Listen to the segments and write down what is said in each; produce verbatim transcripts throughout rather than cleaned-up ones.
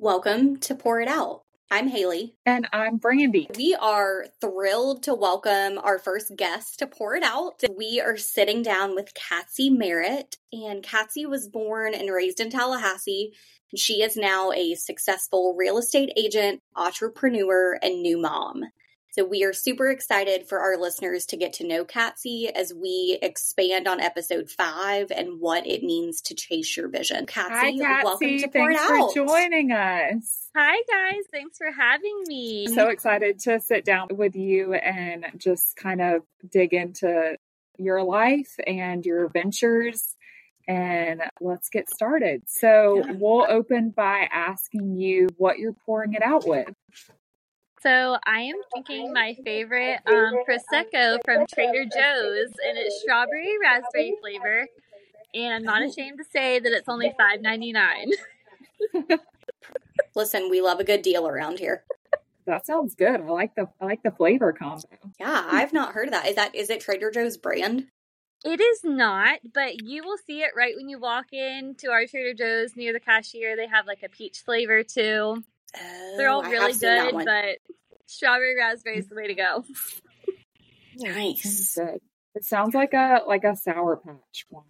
Welcome to Pour It Out. I'm Haley. And I'm Brandy. We are thrilled to welcome our first guest to Pour It Out. We are sitting down with Katsi Merritt, and Katsi was born and raised in Tallahassee. She is now a successful real estate agent, entrepreneur, and new mom. So we are super excited for our listeners to get to know Katsi as we expand on episode five and what it means to chase your vision. Katsi, Hi, Katsi. Welcome to Pour It Thanks Out. for joining us. Hi, guys. Thanks for having me. So excited to sit down with you and just kind of dig into your life and your ventures. And let's get started. So yeah. We'll open by asking you what you're pouring it out with. So I am drinking my favorite um, Prosecco from Trader Joe's, and it's strawberry raspberry flavor. And I'm not ashamed to say that it's only five ninety-nine. Listen, we love a good deal around here. That sounds good. I like the I like the flavor combo. Yeah, I've not heard of that. Is that is it Trader Joe's brand? It is not, but you will see it right when you walk into our Trader Joe's near the cashier. They have like a peach flavor too. Oh, They're all really good, but strawberry raspberry is the way to go. Nice. Good. It sounds like a like a Sour Patch wine.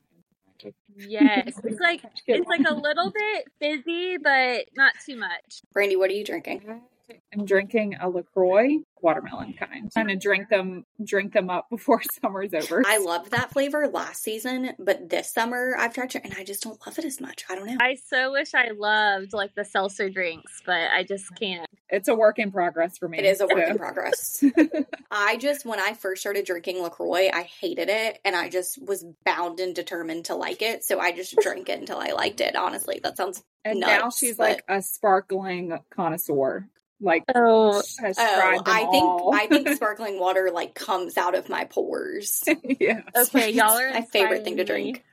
Yes, it's like it's like a little bit fizzy, but not too much. Brandy, what are you drinking? I'm drinking a LaCroix watermelon kind. I'm gonna drink them, drink them up before summer's over. I loved that flavor last season, but this summer I've tried to, and I just don't love it as much. I don't know. I so wish I loved like the seltzer drinks, but I just can't. It's a work in progress for me. It is a work so. in progress. I just, when I first started drinking LaCroix, I hated it, and I just was bound and determined to like it. So I just drank it until I liked it. Honestly, that sounds and nuts. And now she's but... like a sparkling connoisseur. Like, oh, has oh tried them I think all. I think sparkling water like comes out of my pores. Yeah. Okay, y'all are my favorite thing to drink.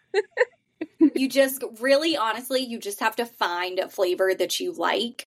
You just really, honestly, you just have to find a flavor that you like,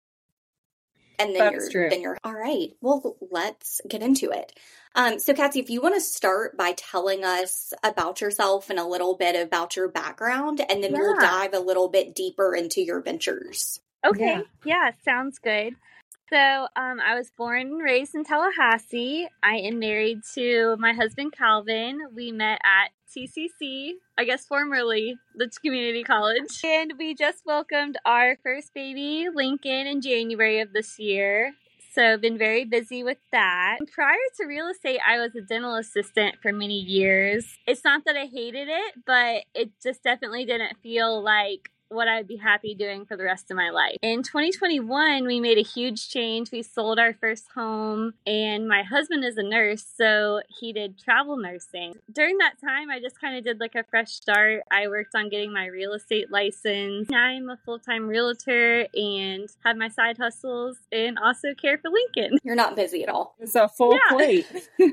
and then That's you're true. then you're all right. Well, let's get into it. Um, so, Katsi, if you want to start by telling us about yourself and a little bit about your background, and then yeah. we'll dive a little bit deeper into your ventures. Okay. Yeah, yeah sounds good. So um, I was born and raised in Tallahassee. I am married to my husband, Calvin. We met at T C C, I guess formerly the community college. And we just welcomed our first baby, Lincoln, in January of this year. So I've been very busy with that. Prior to real estate, I was a dental assistant for many years. It's not that I hated it, but it just definitely didn't feel like what I'd be happy doing for the rest of my life. In twenty twenty-one, we made a huge change. We sold our first home, and my husband is a nurse, so he did travel nursing. During that time, I just kind of did like a fresh start. I worked on getting my real estate license. Now I'm a full-time realtor and have my side hustles and also care for Lincoln. You're not busy at all. It's a full Yeah. plate.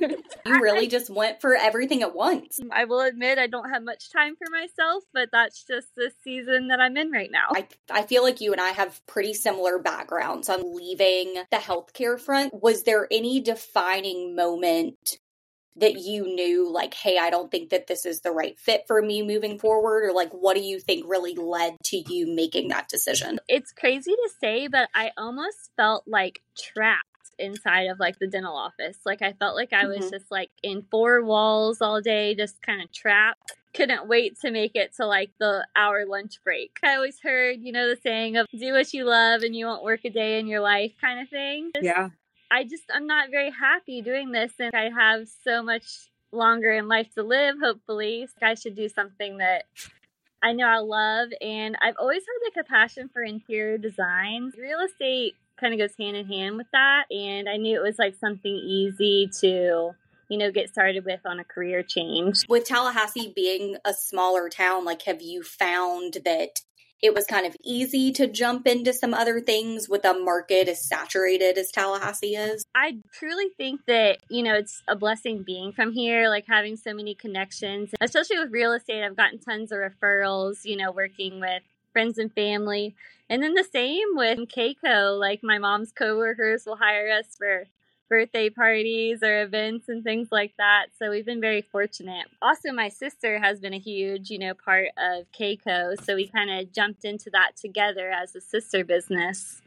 You really just went for everything at once. I will admit I don't have much time for myself, but that's just the season that I'm in right now. I, I feel like you and I have pretty similar backgrounds on leaving the healthcare front. Was there any defining moment that you knew, like, hey, I don't think that this is the right fit for me moving forward? Or like, what do you think really led to you making that decision? It's crazy to say, but I almost felt like trapped inside of like the dental office. Like I felt like I was Mhm. just like in four walls all day, just kind of trapped. Couldn't wait to make it to like the hour lunch break. I always heard, you know, the saying of do what you love and you won't work a day in your life kind of thing. Just, Yeah. I just, I'm not very happy doing this, and I have so much longer in life to live, hopefully. So I should do something that I know I love, and I've always had like a passion for interior design. Real estate kind of goes hand in hand with that, and I knew it was like something easy to, you know, get started with on a career change. With Tallahassee being a smaller town, like, have you found that it was kind of easy to jump into some other things with a market as saturated as Tallahassee is? I truly think that, you know, it's a blessing being from here, like having so many connections, especially with real estate. I've gotten tons of referrals, you know, working with friends and family. And then the same with Keiko, like my mom's coworkers will hire us for birthday parties or events and things like that. So we've been very fortunate. Also, my sister has been a huge, you know, part of Keiko. So we kind of jumped into that together as a sister business.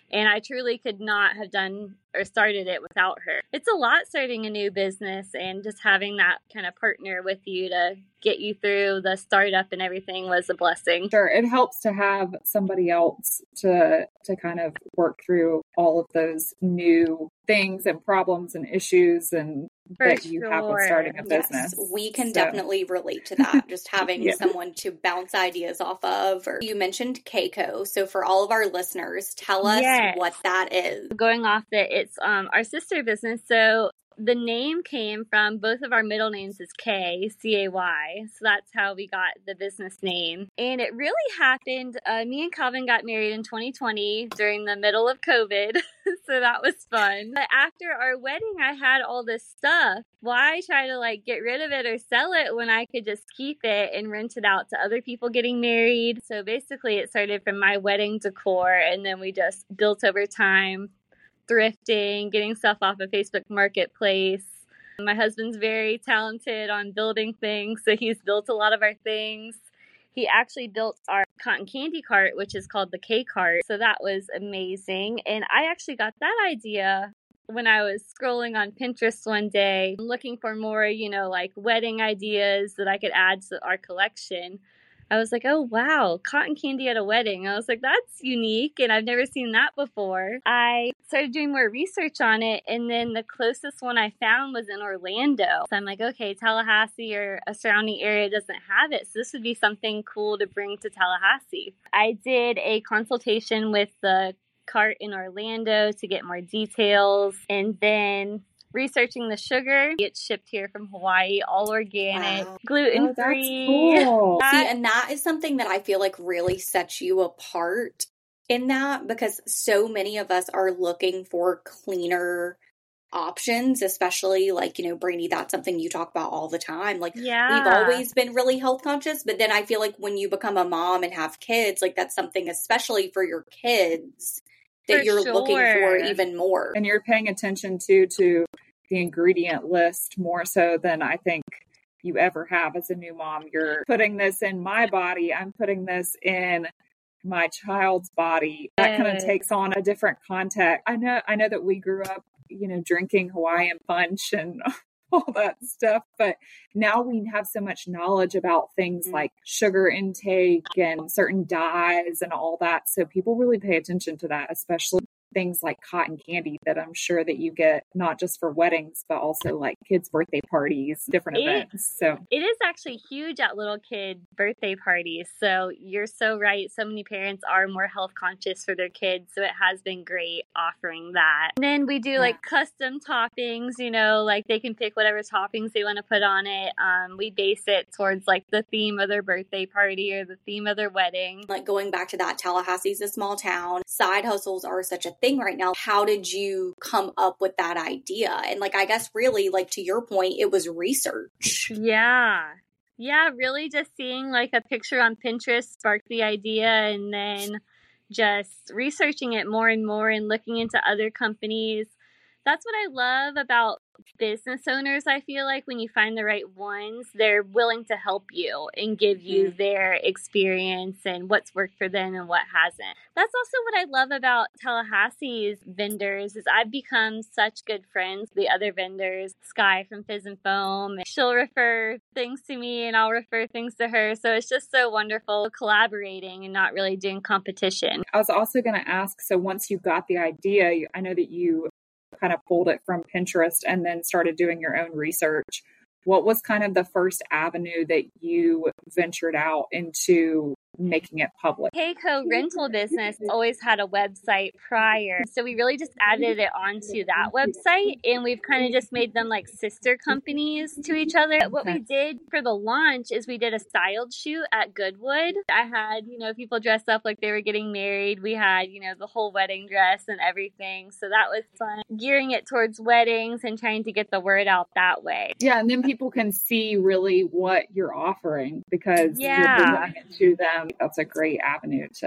And I truly could not have done or started it without her. It's a lot starting a new business, and just having that kind of partner with you to get you through the startup and everything was a blessing. Sure. It helps to have somebody else to to kind of work through all of those new things and problems and issues and For that you have with sure. starting a Yes, business. we can So- definitely relate to that. Just having Yeah. someone to bounce ideas off of. Or you mentioned Keiko. So for all of our listeners, tell us Yes. what that is. Going off that, it's um our sister business. So the name came from both of our middle names is K, C A Y. So that's how we got the business name. And it really happened. Uh, me and Calvin got married in twenty twenty during the middle of COVID. So that was fun. But after our wedding, I had all this stuff. Why try to like get rid of it or sell it when I could just keep it and rent it out to other people getting married? So basically it started from my wedding decor, and then we just built over time, thrifting, getting stuff off of Facebook Marketplace. My husband's very talented on building things, so he's built a lot of our things. He actually built our cotton candy cart, which is called the K cart. So that was amazing. And I actually got that idea when I was scrolling on Pinterest one day, looking for more, you know, like wedding ideas that I could add to our collection. I was like, oh, wow, cotton candy at a wedding. I was like, that's unique, and I've never seen that before. I started doing more research on it, and then the closest one I found was in Orlando. So I'm like, okay, Tallahassee or a surrounding area doesn't have it, so this would be something cool to bring to Tallahassee. I did a consultation with the cart in Orlando to get more details, and then researching the sugar. It's shipped here from Hawaii, all organic, Wow. gluten Oh, free. that's cool. See, and that is something that I feel like really sets you apart in that, because so many of us are looking for cleaner options, especially like, you know, Brandy, that's something you talk about all the time. Like, Yeah. we've always been really health conscious, but then I feel like when you become a mom and have kids, like that's something especially for your kids that For you're looking for sure. even more. And you're paying attention too to the ingredient list more so than I think you ever have as a new mom. You're putting this in my body. I'm putting this in my child's body. That kind of Yes. takes on a different context. I know, I know that we grew up, you know, drinking Hawaiian punch and all that stuff, but now we have so much knowledge about things Mm. like sugar intake and certain dyes and all that. So people really pay attention to that, especially things like cotton candy that I'm sure that you get not just for weddings, but also like kids' birthday parties, different It- events. So It is actually huge at little kid birthday parties. So you're so right. So many parents are more health conscious for their kids. So it has been great offering that. And then we do like custom toppings, you know, like they can pick whatever toppings they want to put on it. Um, we base it towards like the theme of their birthday party or the theme of their wedding. Like going back to that, Tallahassee's a small town. Side hustles are such a thing right now. How did you come up with that idea? And like, I guess really like to your point, it was research. Yeah. Yeah, really just seeing like a picture on Pinterest sparked the idea, and then just researching it more and more and looking into other companies. That's what I love about business owners. I feel like when you find the right ones, they're willing to help you and give you their experience and what's worked for them and what hasn't. That's also what I love about Tallahassee's vendors is I've become such good friends with the other vendors. Sky from Fizz and Foam, she'll refer things to me and I'll refer things to her. So it's just so wonderful collaborating and not really doing competition. I was also going to ask, so once you got the idea, you- I know that you kind of pulled it from Pinterest and then started doing your own research. What was kind of the first avenue that you ventured out into making it public? Keiko rental business always had a website prior. So we really just added it onto that website, and we've kind of just made them like sister companies to each other. What we did for the launch is we did a styled shoot at Goodwood. I had, you know, people dress up like they were getting married. We had, you know, the whole wedding dress and everything. So that was fun. Gearing it towards weddings and trying to get the word out that way. Yeah, and then people can see really what you're offering because Yeah. you're presenting it to them. That's a great avenue to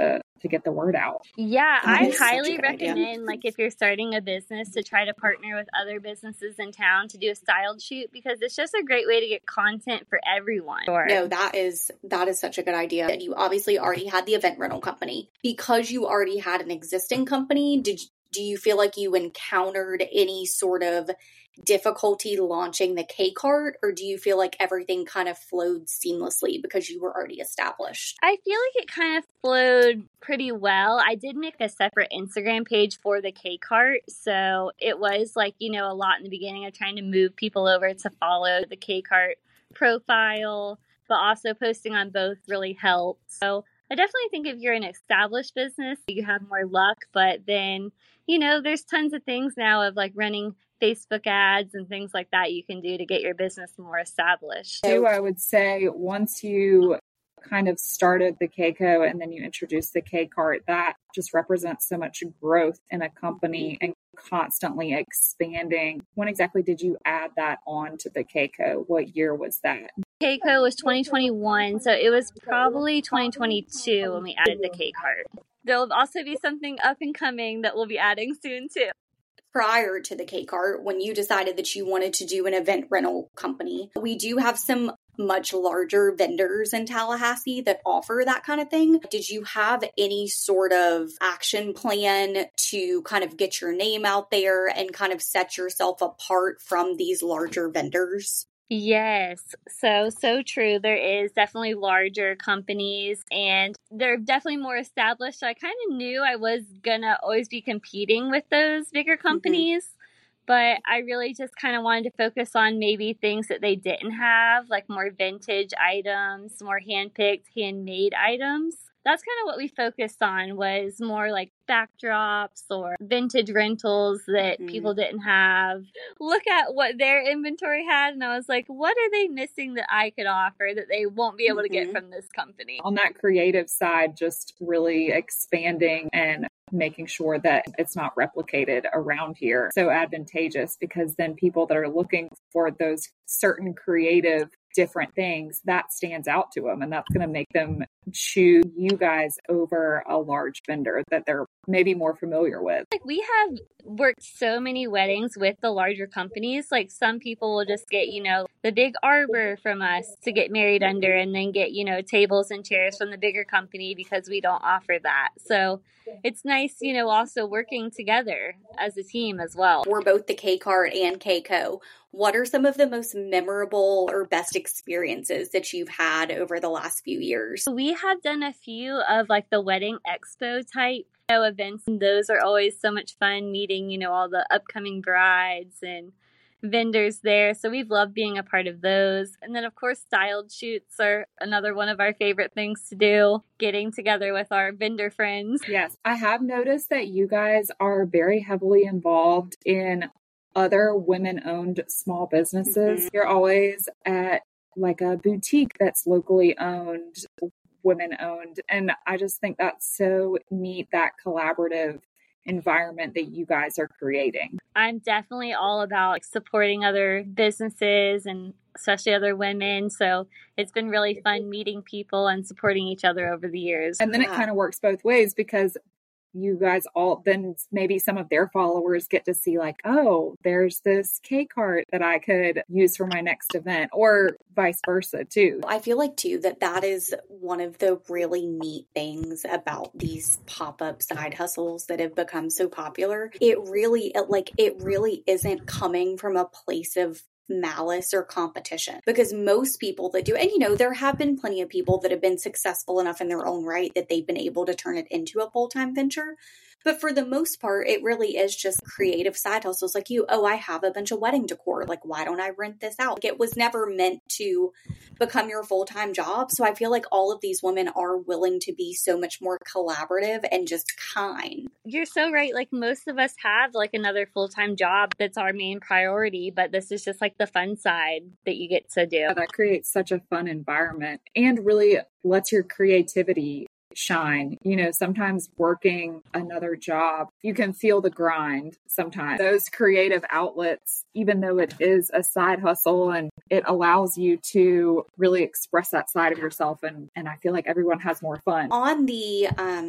to get the word out. Yeah, That I is such a highly good idea. recommend, like, if you're starting a business, to try to partner with other businesses in town to do a styled shoot, because it's just a great way to get content for everyone. Sure. No, that is that is such a good idea. And you obviously already had the event rental company. Because you already had an existing company, did do you feel like you encountered any sort of difficulty launching the K-Cart, or do you feel like everything kind of flowed seamlessly because you were already established? I feel like it kind of flowed pretty well. I did make a separate Instagram page for the K-Cart, so it was like, you know, a lot in the beginning of trying to move people over to follow the K-Cart profile, but also posting on both really helped. So I definitely think if you're an established business, you have more luck, but then, you know, there's tons of things now of like running Facebook ads and things like that you can do to get your business more established. Too, I would say once you kind of started the Keiko and then you introduced the K-Cart, that just represents so much growth in a company and constantly expanding. When exactly did you add that on to the Keiko? What year was that? Keiko was twenty twenty-one, so it was probably twenty twenty-two when we added the K-Cart. There'll also be something up and coming that we'll be adding soon too. Prior to the K-Cart, when you decided that you wanted to do an event rental company, we do have some much larger vendors in Tallahassee that offer that kind of thing. Did you have any sort of action plan to kind of get your name out there and kind of set yourself apart from these larger vendors? Yes, so, so true. There is definitely larger companies and they're definitely more established. So I kind of knew I was going to always be competing with those bigger companies, mm-hmm. but I really just kind of wanted to focus on maybe things that they didn't have, like more vintage items, more hand-picked, handmade items. That's kind of what we focused on, was more like backdrops or vintage rentals that mm-hmm. people didn't have. Look at what their inventory had, and I was like, what are they missing that I could offer that they won't be able mm-hmm. to get from this company? On that creative side, just really expanding and making sure that it's not replicated around here. So advantageous, because then people that are looking for those certain creative different things, that stands out to them, and that's going to make them choose you guys over a large vendor that they're maybe more familiar with. Like, we have worked so many weddings with the larger companies. Like, some people will just get, you know, the big arbor from us to get married under, and then get, you know, tables and chairs from the bigger company because we don't offer that. So it's nice, you know, also working together as a team as well. We're both the K-Cart and Keiko. What are some of the most memorable or best experiences that you've had over the last few years? We have done a few of like the wedding expo type you know, events, and those are always so much fun, meeting, you know, all the upcoming brides and vendors there. So we've loved being a part of those. And then, of course, styled shoots are another one of our favorite things to do, getting together with our vendor friends. Yes, I have noticed that you guys are very heavily involved in other women-owned small businesses. Mm-hmm. You're always at like a boutique that's locally owned, women-owned. And I just think that's so neat, that collaborative environment that you guys are creating. I'm definitely all about like, supporting other businesses and especially other women. So it's been really fun meeting people and supporting each other over the years. And then yeah. It kind of works both ways, because you guys all, then maybe some of their followers get to see like, oh, there's this K-Cart that I could use for my next event, or vice versa too. I feel like too that that is one of the really neat things about these pop-up side hustles that have become so popular. It really, it, like, it really isn't coming from a place of malice or competition, because most people that do, and you know, there have been plenty of people that have been successful enough in their own right that they've been able to turn it into a full-time venture. But for the most part, it really is just creative side hustles like you. Oh, I have a bunch of wedding decor. Like, why don't I rent this out? Like, it was never meant to become your full-time job. So I feel like all of these women are willing to be so much more collaborative and just kind. You're so right. Like, most of us have like another full-time job that's our main priority, but this is just like the fun side that you get to do. Yeah, that creates such a fun environment and really lets your creativity shine. You know, sometimes working another job, you can feel the grind sometimes. Those creative outlets, even though it is a side hustle, and it allows you to really express that side of yourself. And, and I feel like everyone has more fun. On the, um,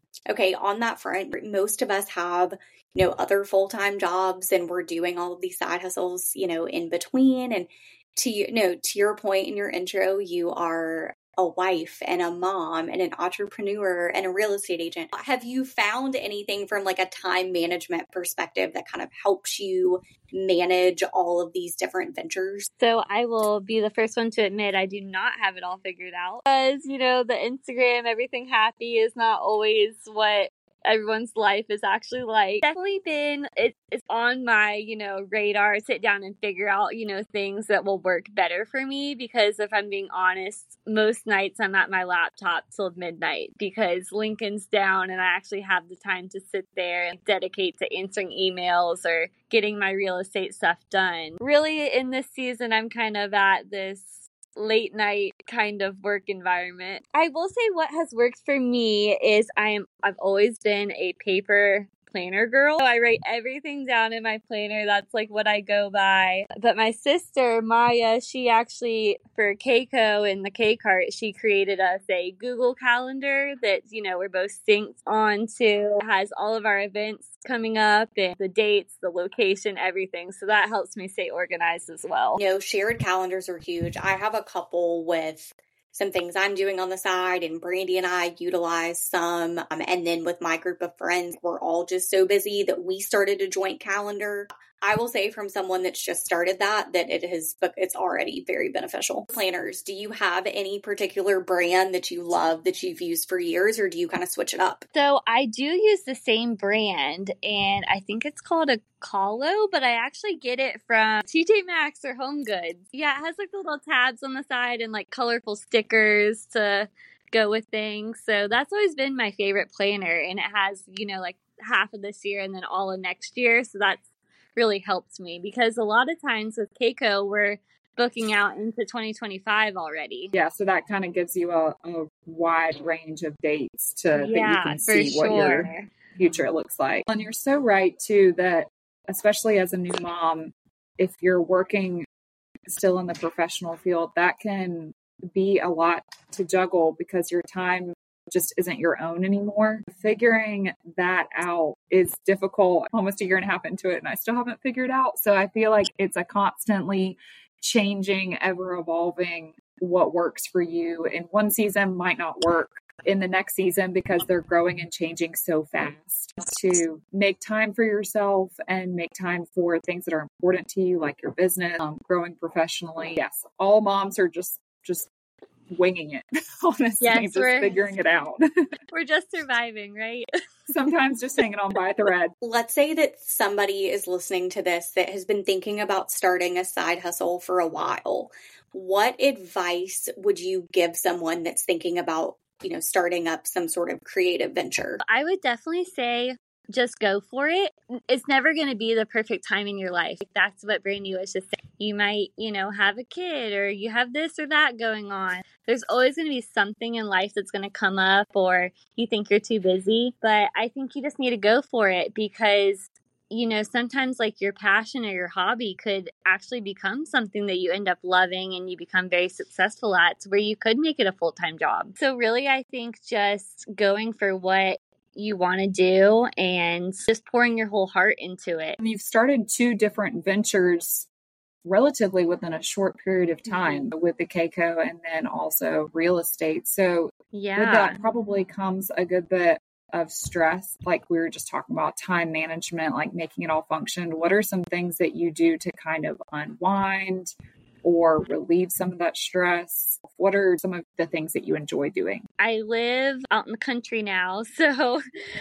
Okay, on that front, most of us have, you know, other full-time jobs and we're doing all of these side hustles, you know, in between. And to you know, to your point in your intro, you are a wife and a mom and an entrepreneur and a real estate agent. Have you found anything from like a time management perspective that kind of helps you manage all of these different ventures? So I will be the first one to admit I do not have it all figured out, because, you know, the Instagram, everything happy is not always what everyone's life is actually like. Definitely been, it, it's on my, you know, radar, sit down and figure out, you know, things that will work better for me. Because if I'm being honest, most nights I'm at my laptop till midnight because Lincoln's down and I actually have the time to sit there and dedicate to answering emails or getting my real estate stuff done. Really, in this season, I'm kind of at this late night kind of work environment. I will say what has worked for me is I am I've always been a paper planner girl. So I write everything down in my planner. That's like what I go by. But my sister, Maya, she actually, for Keiko and the K-Cart, she created us a Google Calendar that, you know, we're both synced onto. It has all of our events coming up and the dates, the location, everything. So that helps me stay organized as well. You know, shared calendars are huge. I have a couple with some things I'm doing on the side, and Brandy and I utilize some. Um, and then with my group of friends, we're all just so busy that we started a joint calendar. I will say from someone that's just started that, that it has, it's already very beneficial. Planners, do you have any particular brand that you love that you've used for years, or do you kind of switch it up? So I do use the same brand, and I think it's called a Calo, but I actually get it from T J Maxx or Home Goods. Yeah, it has like the little tabs on the side and like colorful stickers to go with things. So that's always been my favorite planner, and it has, you know, like half of this year and then all of next year. So that's really helped me, because a lot of times with Keiko, we're booking out into twenty twenty-five already. Yeah, so that kind of gives you a, a wide range of dates to yeah, that you can see sure. what your future looks like. And you're so right too that, especially as a new mom, if you're working still in the professional field, that can be a lot to juggle because your time just isn't your own anymore. Figuring that out is difficult. Almost a year and a half into it, and I still haven't figured out. So I feel like it's a constantly changing, ever evolving what works for you in one season might not work in the next season because they're growing and changing so fast. To make time for yourself and make time for things that are important to you, like your business, um, growing professionally. Yes, all moms are just just winging it, honestly, yes, just figuring it out. We're just surviving, right? Sometimes just hanging on by a thread. Let's say that somebody is listening to this that has been thinking about starting a side hustle for a while. What advice would you give someone that's thinking about, you know, starting up some sort of creative venture? I would definitely say just go for it. It's never going to be the perfect time in your life. That's what Brandy was just saying. You might, you know, have a kid, or you have this or that going on. There's always going to be something in life that's going to come up, or you think you're too busy. But I think you just need to go for it, because, you know, sometimes like your passion or your hobby could actually become something that you end up loving and you become very successful at, where you could make it a full-time job. So really, I think just going for what you want to do and just pouring your whole heart into it. You've started two different ventures relatively within a short period of time, mm-hmm. with the Keiko and then also real estate. So yeah, with that probably comes a good bit of stress, like we were just talking about, time management, like making it all function. What are some things that you do to kind of unwind or relieve some of that stress? What are some of the things that you enjoy doing? I live out in the country now, so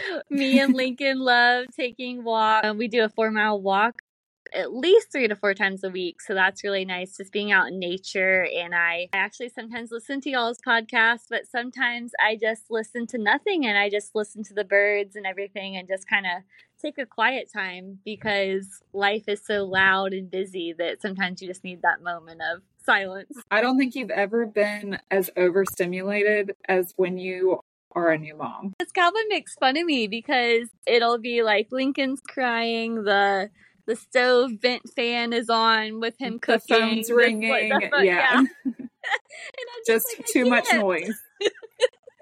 me and Lincoln love taking walks. Um, we do a four mile walk at least three to four times a week. So that's really nice, just being out in nature. And I, I actually sometimes listen to y'all's podcast, but sometimes I just listen to nothing and I just listen to the birds and everything and just kind of take a quiet time, because life is so loud and busy that sometimes you just need that moment of silence. I don't think you've ever been as overstimulated as when you are a new mom. This Calvin makes fun of me because it'll be like Lincoln's crying, the the stove vent fan is on with him cooking, the phone's ringing, the, the, yeah, yeah. just, just like, too much noise.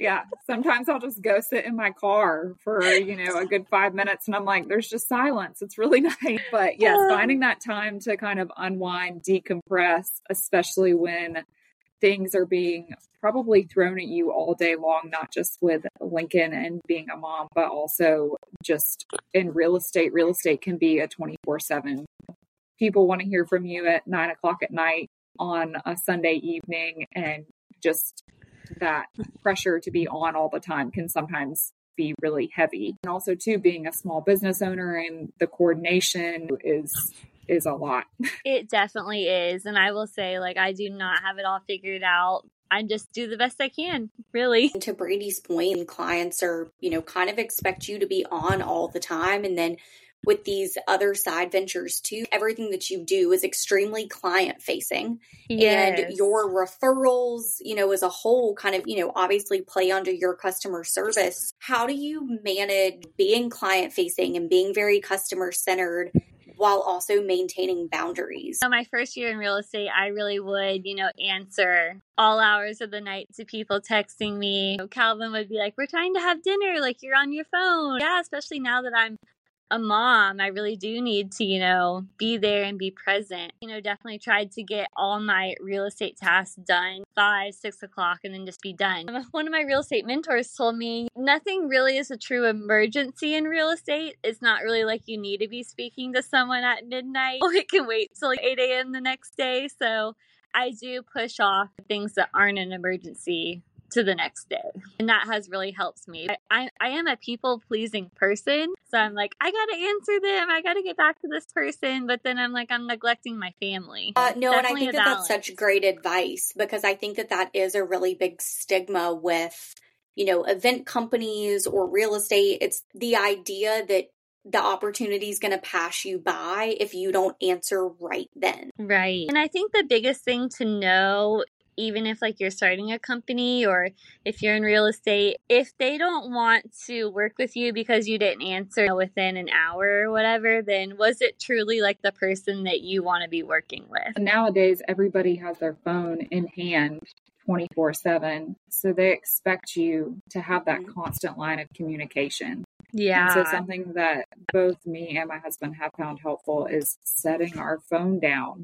Yeah. Sometimes I'll just go sit in my car for, you know, a good five minutes and I'm like, there's just silence. It's really nice. But yes, finding that time to kind of unwind, decompress, especially when things are being probably thrown at you all day long, not just with Lincoln and being a mom, but also just in real estate. Real estate can be a twenty-four seven. People want to hear from you at nine o'clock at night on a Sunday evening, and just that pressure to be on all the time can sometimes be really heavy. And also too, being a small business owner and the coordination is is a lot. It definitely is. And I will say, like, I do not have it all figured out. I just do the best I can, really. To Brady's point, clients are, you know, kind of expect you to be on all the time. And then with these other side ventures too, everything that you do is extremely client facing. Yes. And your referrals, you know, as a whole kind of, you know, obviously play onto your customer service. How do you manage being client facing and being very customer centered while also maintaining boundaries? So my first year in real estate, I really would, you know, answer all hours of the night to people texting me. Calvin would be like, we're trying to have dinner. Like, you're on your phone. Yeah, especially now that I'm a mom, I really do need to, you know, be there and be present. You know, definitely tried to get all my real estate tasks done five, six o'clock and then just be done. One of my real estate mentors told me nothing really is a true emergency in real estate. It's not really like you need to be speaking to someone at midnight. Or it can wait till like eight a.m. the next day. So I do push off things that aren't an emergency to the next day. And that has really helped me. I, I, I am a people pleasing person. So I'm like, I got to answer them. I got to get back to this person. But then I'm like, I'm neglecting my family. Uh, no, Definitely and I think that balance. that's such great advice, because I think that that is a really big stigma with, you know, event companies or real estate. It's the idea that the opportunity is going to pass you by if you don't answer right then. Right. And I think the biggest thing to know, even if like you're starting a company or if you're in real estate, if they don't want to work with you because you didn't answer within an hour or whatever, then was it truly like the person that you want to be working with? Nowadays, everybody has their phone in hand twenty-four seven. So they expect you to have that constant line of communication. Yeah. And so something that both me and my husband have found helpful is setting our phone down.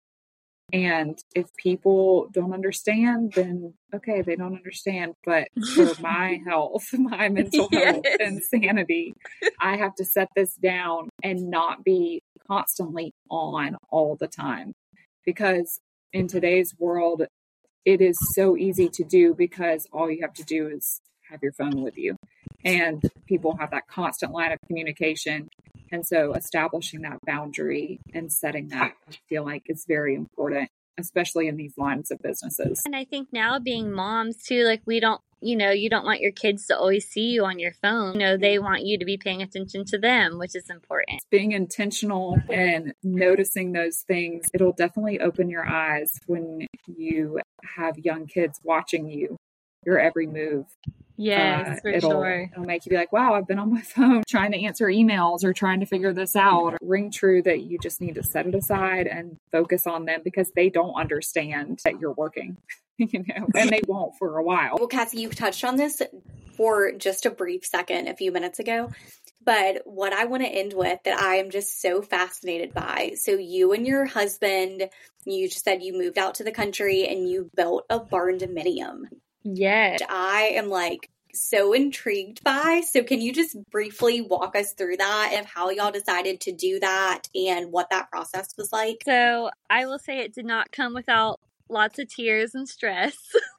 And if people don't understand, then okay, they don't understand. But for my health, my mental Yes. health and sanity, I have to set this down and not be constantly on all the time. Because in today's world, it is so easy to do because all you have to do is have your phone with you. And people have that constant line of communication. And so establishing that boundary and setting that, I feel like, is very important, especially in these lines of businesses. And I think now being moms too, like we don't, you know, you don't want your kids to always see you on your phone. You know, they want you to be paying attention to them, which is important. Being intentional and noticing those things, it'll definitely open your eyes when you have young kids watching you, your every move. Yes, Uh, for it'll, sure. it'll make you be like, wow, I've been on my phone trying to answer emails or trying to figure this out. Ring true that you just need to set it aside and focus on them because they don't understand that you're working, you know, and they won't for a while. Well, Cassie, you touched on this for just a brief second a few minutes ago. But what I want to end with that I am just so fascinated by. So you and your husband, you just said you moved out to the country and you built a barn dominium. Yes. I am like so intrigued by. So can you just briefly walk us through that and how y'all decided to do that and what that process was like? So I will say it did not come without lots of tears and stress.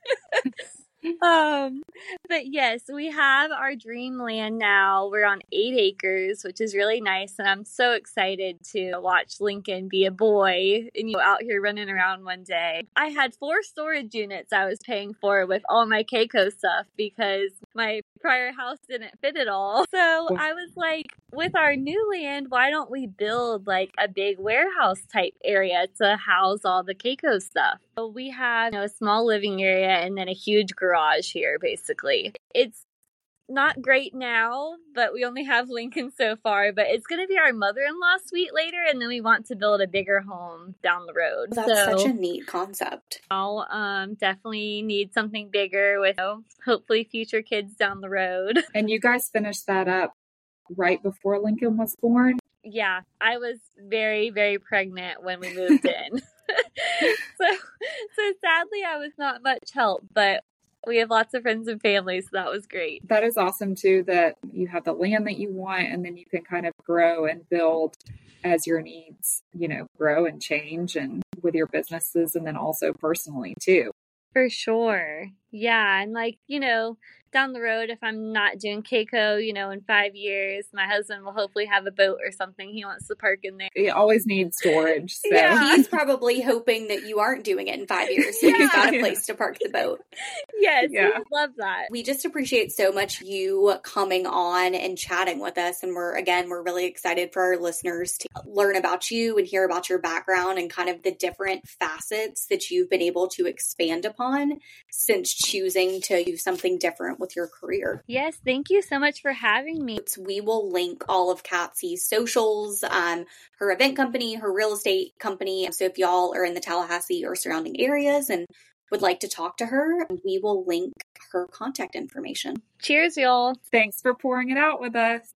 um, but yes, we have our dream land now. We're on eight acres, which is really nice. And I'm so excited to watch Lincoln be a boy and you know, out here running around one day. I had four storage units I was paying for with all my Keiko stuff because my prior house didn't fit it all. So I was like, with our new land, why don't we build like a big warehouse type area to house all the Keiko stuff? So we have you know, a small living area and then a huge garage here, basically. It's not great now, but we only have Lincoln so far. But it's going to be our mother-in-law suite later, and then we want to build a bigger home down the road. Well, that's so, such a neat concept. I'll um, definitely need something bigger with, you know, hopefully future kids down the road. And you guys finished that up right before Lincoln was born? Yeah, I was very, very pregnant when we moved in. so, so sadly, I was not much help, but we have lots of friends and family, so that was great. That is awesome too, that you have the land that you want, and then you can kind of grow and build as your needs, you know, grow and change, and with your businesses, and then also personally too. For sure. Yeah. And like, you know, down the road, if I'm not doing Keiko, you know, in five years, my husband will hopefully have a boat or something he wants to park in there. You always need storage. So. Yeah, he's probably hoping that you aren't doing it in five years, so Yeah. you've got a place to park the boat. Yes, Yeah. we would love that. We just appreciate so much you coming on and chatting with us. And we're, again, we're really excited for our listeners to learn about you and hear about your background and kind of the different facets that you've been able to expand upon since choosing to do something different with your career. Yes, thank you so much for having me. We will link all of Katsy's socials, um, her event company, her real estate company. So if y'all are in the Tallahassee or surrounding areas and would like to talk to her, we will link her contact information. Cheers, y'all. Thanks for pouring it out with us.